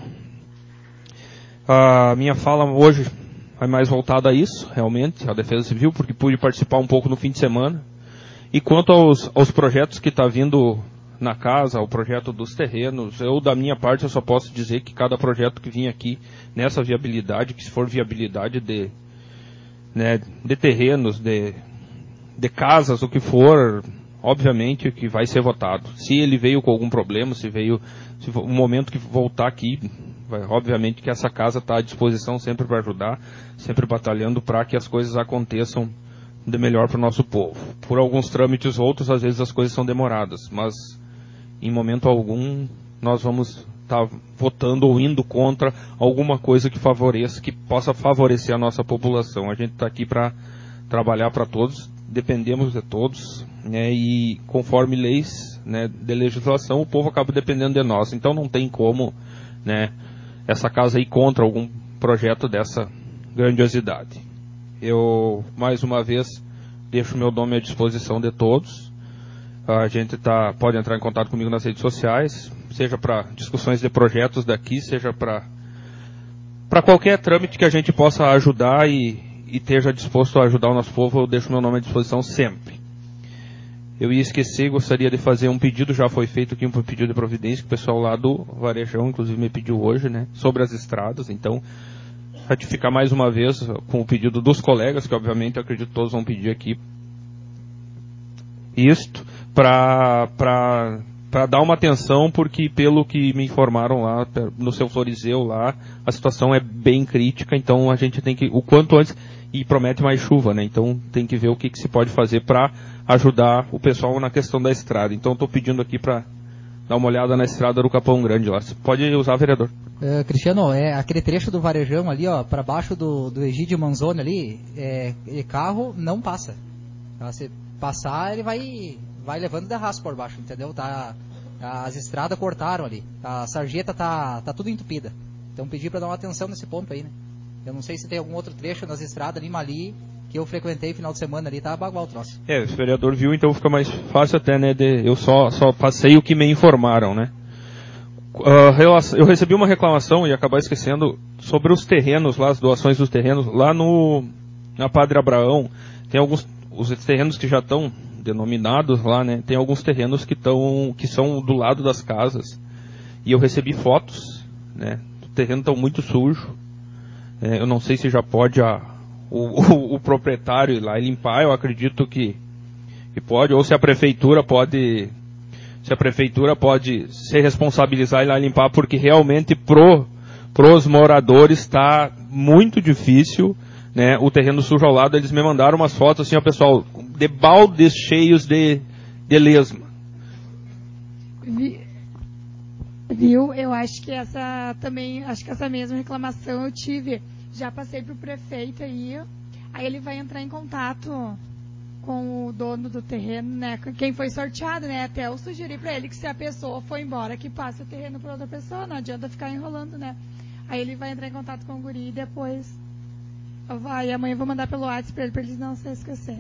A minha fala hoje vai mais voltada a isso, realmente, a Defesa Civil, porque pude participar um pouco no fim de semana. E quanto aos, aos projetos que está vindo na casa, o projeto dos terrenos, eu da minha parte eu só posso dizer que cada projeto que vinha aqui nessa viabilidade, que se for viabilidade de, né, de terrenos, de, de casas, o que for, obviamente que vai ser votado. Se ele veio com algum problema, se veio, se for um momento que voltar aqui, vai, obviamente que essa casa está à disposição sempre para ajudar, sempre batalhando para que as coisas aconteçam de melhor para o nosso povo. Por alguns trâmites outros, às vezes as coisas são demoradas, mas em momento algum nós vamos estar tá votando ou indo contra alguma coisa que favoreça, que possa favorecer a nossa população. A gente está aqui para trabalhar para todos, dependemos de todos, né, e conforme leis, né, de legislação, o povo acaba dependendo de nós. Então não tem como, né, essa casa ir contra algum projeto dessa grandiosidade. Eu, mais uma vez, deixo meu nome à disposição de todos. A gente tá, pode entrar em contato comigo nas redes sociais, seja para discussões de projetos daqui, seja para para qualquer trâmite que a gente possa ajudar e, e esteja disposto a ajudar o nosso povo, eu deixo meu nome à disposição sempre. Eu ia esquecer, gostaria de fazer um pedido, já foi feito aqui um pedido de providência, que o pessoal lá do Varejão, inclusive, me pediu hoje, né, sobre as estradas. Então, ratificar mais uma vez com o pedido dos colegas, que obviamente eu acredito que todos vão pedir aqui, isto, para para dar uma atenção, porque pelo que me informaram lá, no seu Florizeu lá, a situação é bem crítica, então a gente tem que, o quanto antes, e promete mais chuva, né, então tem que ver o que, que se pode fazer para ajudar o pessoal na questão da estrada. Então estou pedindo aqui para dar uma olhada na estrada do Capão Grande lá. Você pode usar, vereador? Uh, Cristiano, é, aquele trecho do Varejão ali, ó, para baixo do, do Egídio Manzoni ali, é, e carro não passa. Então, se passar, ele vai, vai levando de arrasto por baixo, entendeu? Tá, as estradas cortaram ali, a sarjeta tá, tá tudo entupida. Então pedi para dar uma atenção nesse ponto aí, né? Eu não sei se tem algum outro trecho nas estradas ali, Mali, que eu frequentei final de semana ali, tá bagual o troço. É, o vereador viu, então fica mais fácil até, né, de, eu só, só passei o que me informaram, né? Uh, eu recebi uma reclamação, e acabar esquecendo, sobre os terrenos lá, as doações dos terrenos, lá no, na Padre Abraão, tem alguns, os terrenos que já estão denominados lá, né, tem alguns terrenos que estão, que são do lado das casas, e eu recebi fotos, né, o terreno está muito sujo, é, eu não sei se já pode a, o, o, o proprietário ir lá e limpar, eu acredito que, que pode, ou se a prefeitura pode... se a prefeitura pode se responsabilizar e ir lá limpar, porque realmente pro, pros moradores está muito difícil, né, o terreno sujo ao lado. Eles me mandaram umas fotos assim, ó, pessoal, de baldes cheios de, de lesma. Viu? Eu acho que essa também, acho que essa mesma reclamação eu tive, já passei pro prefeito aí, aí ele vai entrar em contato com o dono do terreno, né, quem foi sorteado, né, até eu sugeri pra ele que se a pessoa for embora, que passe o terreno pra outra pessoa, não adianta ficar enrolando, né, aí ele vai entrar em contato com o guri e depois, aí amanhã eu vou mandar pelo WhatsApp pra ele, pra ele não se esquecer.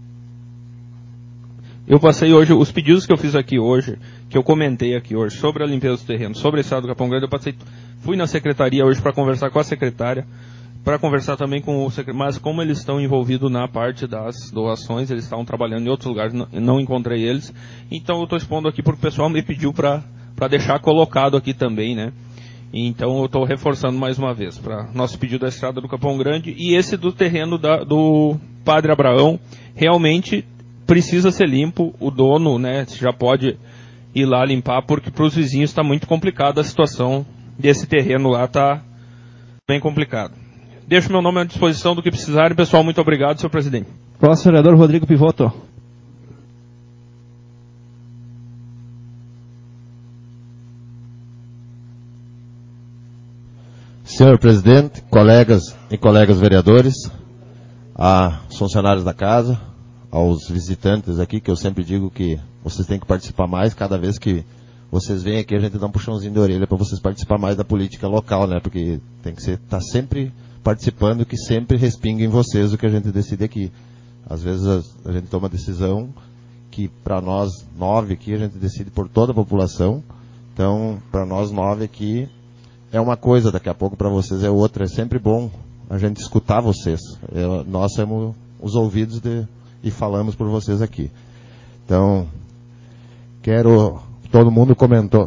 Eu passei hoje, os pedidos que eu fiz aqui hoje, que eu comentei aqui hoje, sobre a limpeza do terreno, sobre a estrada do Capão Grande, eu passei, fui na secretaria hoje para conversar com a secretária, para conversar também com o secretário, mas como eles estão envolvidos na parte das doações, eles estavam trabalhando em outros lugares, não, não encontrei eles, então eu estou expondo aqui porque o pessoal me pediu para deixar colocado aqui também, né, então eu estou reforçando mais uma vez, para nosso pedido da estrada do Capão Grande, e esse do terreno da, do Padre Abraão, realmente precisa ser limpo, o dono, né, já pode ir lá limpar, porque para os vizinhos está muito complicada a situação desse terreno lá, está bem complicado. Deixo meu nome à disposição do que precisarem. Pessoal, muito obrigado, senhor presidente. Próximo vereador Rodrigo Pivoto. Senhor presidente, colegas e colegas vereadores, a funcionários da casa, aos visitantes aqui, que eu sempre digo que vocês têm que participar mais. Cada vez que vocês vêm aqui, a gente dá um puxãozinho de orelha para vocês participar mais da política local, né? Porque tem que ser, tá sempre participando, que sempre respingue em vocês o que a gente decide aqui. Às vezes a, a gente toma decisão que para nós nove aqui, a gente decide por toda a população. Então, para nós nove aqui, é uma coisa, daqui a pouco para vocês é outra. É sempre bom a gente escutar vocês. É, nós temos os ouvidos de, e falamos por vocês aqui. Então, quero... Todo mundo comentou...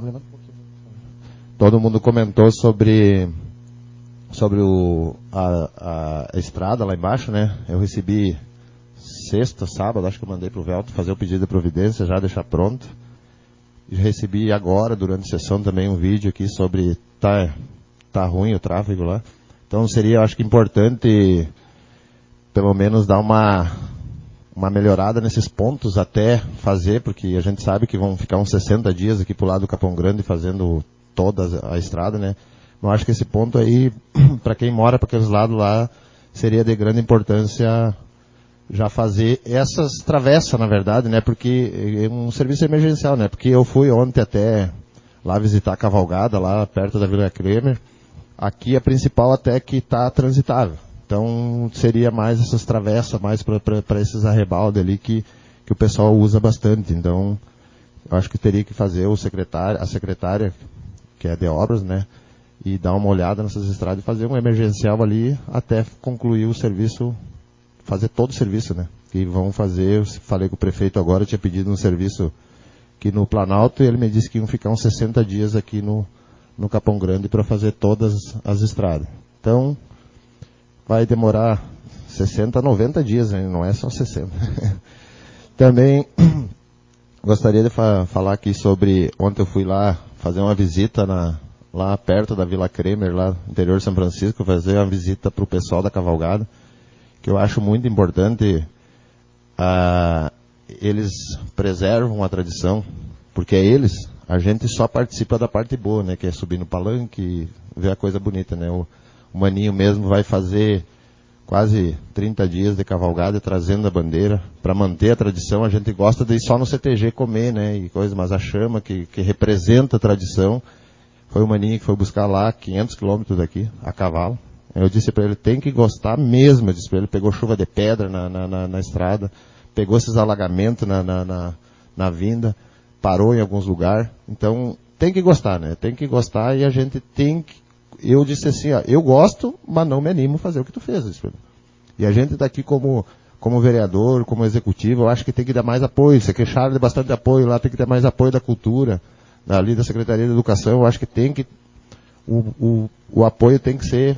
Todo mundo comentou sobre... Sobre o, a, a estrada lá embaixo, né? Eu recebi sexta, sábado, acho que eu mandei pro Velto fazer o pedido de providência, já deixar pronto. E recebi agora, durante a sessão, também um vídeo aqui sobre... Tá, tá ruim o tráfego lá. Então seria, eu acho que importante, pelo menos dar uma, uma melhorada nesses pontos até fazer, porque a gente sabe que vão ficar uns sessenta dias aqui pro lado do Capão Grande fazendo toda a estrada, né? Eu acho que esse ponto aí, para quem mora para aqueles lados lá, seria de grande importância já fazer essas travessas, na verdade, né? Porque é um serviço emergencial, né? Porque eu fui ontem até lá visitar a Cavalgada, lá perto da Vila Kremer. Aqui a principal até que está transitável. Então seria mais essas travessas, mais para esses arrebaldes ali que, que o pessoal usa bastante. Então eu acho que teria que fazer o secretário, a secretária, que é de obras, né? E dar uma olhada nessas estradas e fazer um emergencial ali até concluir o serviço, fazer todo o serviço, né? Que vão fazer, eu falei com o prefeito agora, tinha pedido um serviço aqui no Planalto e ele me disse que iam ficar uns sessenta dias aqui no, no Capão Grande para fazer todas as estradas. Então, vai demorar sessenta, noventa dias, hein? Não é só sessenta. Também gostaria de fa- falar aqui sobre, ontem eu fui lá fazer uma visita na, lá perto da Vila Kremer, lá no interior de São Francisco, fazer uma visita para o pessoal da Cavalgada, que eu acho muito importante. Ah, eles preservam a tradição, porque é eles, a gente só participa da parte boa, né, que é subir no palanque, ver a coisa bonita, né, o, o Maninho mesmo vai fazer quase trinta dias de cavalgada trazendo a bandeira, para manter a tradição. A gente gosta de ir só no C T G comer, né, e coisa, mas a chama que, que representa a tradição, foi o Maninho que foi buscar lá, quinhentos quilômetros daqui, a cavalo. Eu disse para ele, tem que gostar mesmo, eu disse para ele, pegou chuva de pedra na, na, na, na estrada, pegou esses alagamentos na, na, na, na vinda, parou em alguns lugares. Então, tem que gostar, né? Tem que gostar e a gente tem que... Eu disse assim, ó, eu gosto, mas não me animo a fazer o que tu fez. Isso. E a gente está aqui como, como vereador, como executivo, eu acho que tem que dar mais apoio. Você queixaram de bastante apoio lá, tem que ter mais apoio da cultura, ali da Secretaria de Educação. Eu acho que tem que... O, o, o apoio tem que ser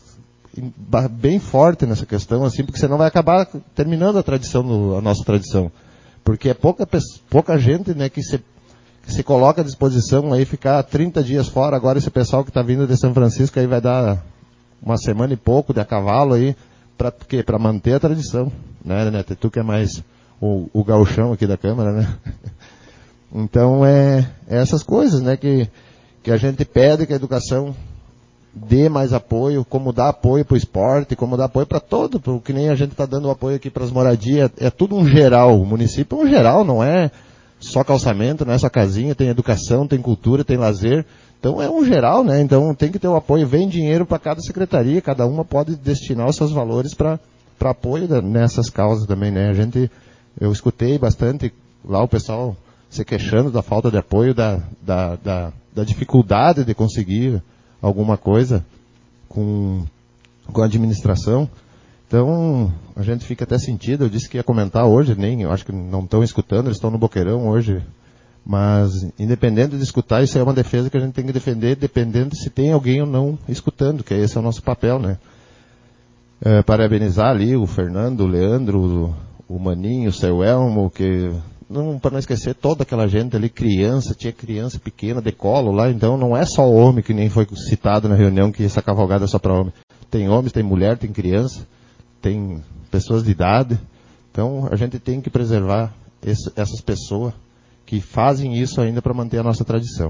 bem forte nessa questão, assim, porque senão vai acabar terminando a tradição, do, a nossa tradição. Porque é pouca, pouca gente, né, que se, que se coloca à disposição aí ficar trinta dias fora. Agora esse pessoal que está vindo de São Francisco aí vai dar uma semana e pouco de a cavalo aí, para quê? Para manter a tradição, né, né? Tu que é mais o, o gauchão aqui da Câmara, né? Então é, é essas coisas, né, que, que a gente pede que a educação dê mais apoio, como dar apoio para o esporte, como dar apoio para todo, pro, que nem a gente está dando apoio aqui para as moradias, é tudo um geral, o município é um geral, não é só calçamento, não é só casinha, tem educação, tem cultura, tem lazer, então é um geral, né, então tem que ter o apoio, vem dinheiro para cada secretaria, cada uma pode destinar os seus valores para apoio da, nessas causas também, né, a gente, eu escutei bastante lá o pessoal se queixando da falta de apoio, da, da, da, da dificuldade de conseguir alguma coisa com, com a administração. Então, a gente fica até sentido. Eu disse que ia comentar hoje, nem, eu acho que não estão escutando, eles estão no Boqueirão hoje. Mas, independente de escutar, isso é uma defesa que a gente tem que defender, dependendo se tem alguém ou não escutando, que esse é o nosso papel, né? É, parabenizar ali o Fernando, o Leandro, o Maninho, o seu Elmo, que, não, para não esquecer toda aquela gente ali, criança, tinha criança pequena de colo lá, então não é só homem, que nem foi citado na reunião, que essa cavalgada é só para homem. Tem homens, tem mulher, tem criança, tem pessoas de idade. Então a gente tem que preservar esse, essas pessoas que fazem isso ainda para manter a nossa tradição.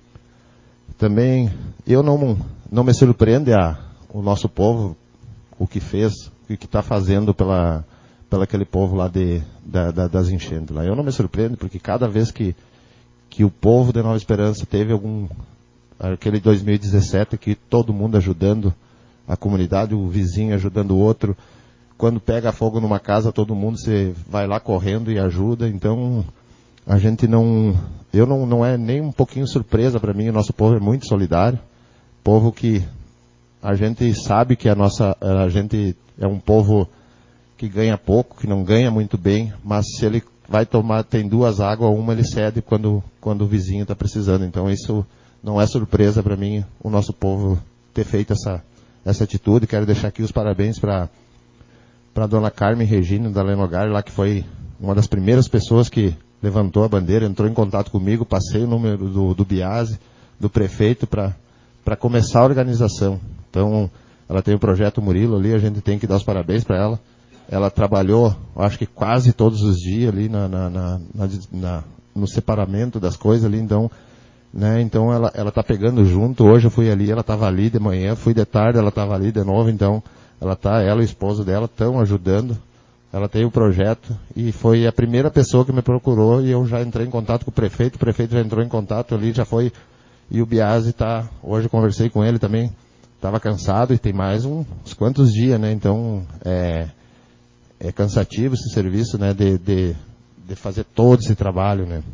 Também, eu não, não me surpreende a, o nosso povo, o que fez, o que está fazendo pela, pela aquele povo lá de, da, da, das enchentes. Lá. Eu não me surpreendo, porque cada vez que, que o povo de Nova Esperança teve algum, aquele dois mil e dezessete, que todo mundo ajudando a comunidade, o vizinho ajudando o outro, quando pega fogo numa casa, todo mundo se vai lá correndo e ajuda. Então, a gente não, eu não, não é nem um pouquinho surpresa para mim. O nosso povo é muito solidário, povo que a gente sabe que a nossa, a gente é um povo que ganha pouco, que não ganha muito bem, mas se ele vai tomar, tem duas águas, uma ele cede quando, quando o vizinho está precisando. Então, isso não é surpresa para mim, o nosso povo ter feito essa, essa atitude. Quero deixar aqui os parabéns para para a dona Carmen Regina da Lenogar, lá que foi uma das primeiras pessoas que levantou a bandeira, entrou em contato comigo, passei o número do, do Biase, do prefeito, para para começar a organização. Então, ela tem o projeto Murilo ali, a gente tem que dar os parabéns para ela. Ela trabalhou, acho que quase todos os dias ali na, na, na, na, na, no separamento das coisas ali, então, né, então ela ela está pegando junto. Hoje eu fui ali, ela estava ali de manhã, fui de tarde, ela estava ali de novo, então ela tá, ela e o esposo dela estão ajudando. Ela tem o projeto e foi a primeira pessoa que me procurou e eu já entrei em contato com o prefeito. O prefeito já entrou em contato ali, já foi. E o Biase tá, hoje eu conversei com ele também, estava cansado e tem mais um, uns quantos dias, né? Então é, é cansativo esse serviço, né? De, de, de fazer todo esse trabalho, né?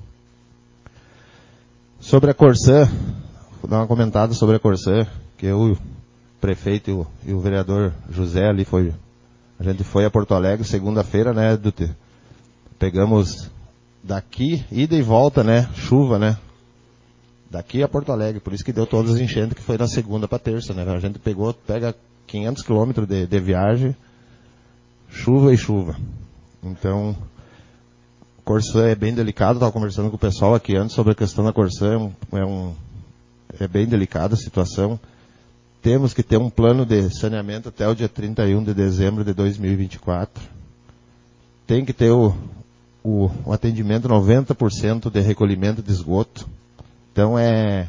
Sobre a Corsã, vou dar uma comentada sobre a Corsã, que eu, prefeito e o, e o vereador José ali foi, a gente foi a Porto Alegre segunda-feira, né, Duter? Pegamos daqui, ida e volta, né, chuva, né, daqui a Porto Alegre, por isso que deu todas as enchentes, que foi na segunda para terça, né, a gente pegou, pega quinhentos quilômetros de, de viagem, chuva e chuva. Então, Corsã é bem delicado, estava conversando com o pessoal aqui antes sobre a questão da Corsã, é, um, é, um, é bem delicada a situação. Temos que ter um plano de saneamento até o dia trinta e um de dezembro de dois mil e vinte e quatro. Tem que ter o, o, o atendimento noventa por cento de recolhimento de esgoto. Então é,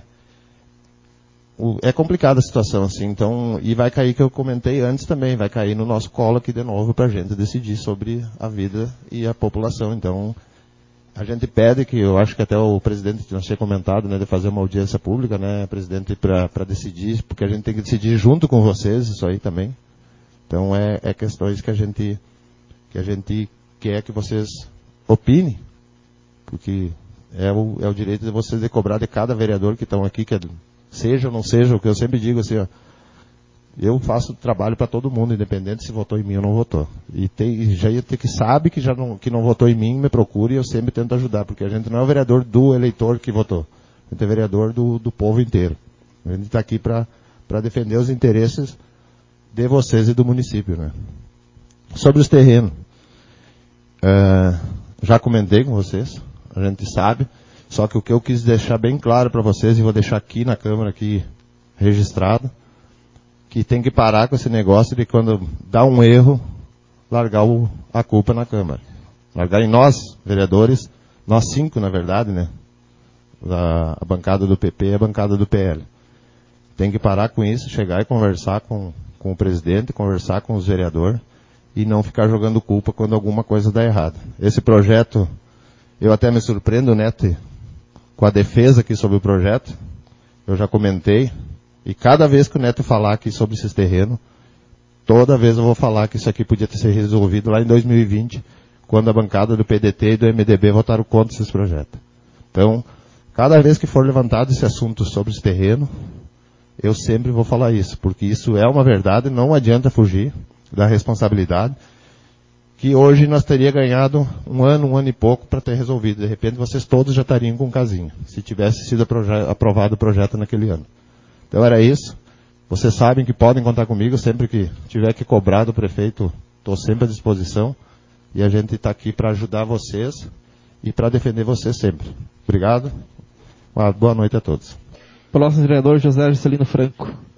o, é complicada a situação, assim. Então, e vai cair, que eu comentei antes também, vai cair no nosso colo aqui de novo para a gente decidir sobre a vida e a população. Então, a gente pede, que eu acho que até o presidente tinha tinha comentado, né, de fazer uma audiência pública, né, presidente, para decidir, porque a gente tem que decidir junto com vocês isso aí também. Então é, é questões que a gente que a gente quer que vocês opinem, porque é o, é o direito de vocês de cobrar de cada vereador que estão aqui, que é, seja ou não seja, o que eu sempre digo assim, ó, eu faço trabalho para todo mundo, independente se votou em mim ou não votou. E tem, já ia ter que sabe que já não, que não votou em mim, me procure e eu sempre tento ajudar, porque a gente não é o vereador do eleitor que votou. A gente é vereador do, do povo inteiro. A gente está aqui para defender os interesses de vocês e do município, né? Sobre os terrenos, uh, já comentei com vocês, a gente sabe, só que o que eu quis deixar bem claro para vocês, e vou deixar aqui na Câmara aqui registrado, que tem que parar com esse negócio de quando dá um erro, largar o, a culpa na Câmara. Largar em nós, vereadores, nós cinco, na verdade, né? A, a bancada do P P e a bancada do P L. Tem que parar com isso, chegar e conversar com, com o presidente, conversar com os vereadores e não ficar jogando culpa quando alguma coisa dá errado. Esse projeto, eu até me surpreendo, Neto, com a defesa aqui sobre o projeto. Eu já comentei. E cada vez que o Neto falar aqui sobre esses terrenos, toda vez eu vou falar que isso aqui podia ter sido resolvido lá em dois mil e vinte, quando a bancada do P D T e do M D B votaram contra esses projetos. Então, cada vez que for levantado esse assunto sobre esse terreno, eu sempre vou falar isso, porque isso é uma verdade, não adianta fugir da responsabilidade, que hoje nós teríamos ganhado um ano, um ano e pouco para ter resolvido. De repente vocês todos já estariam com casinha, se tivesse sido aprovado o projeto naquele ano. Então era isso. Vocês sabem que podem contar comigo sempre que tiver que cobrar do prefeito, estou sempre à disposição. e a gente está aqui para ajudar vocês e para defender vocês sempre. Obrigado. Uma boa noite a todos. Próximo vereador José Juscelino Franco.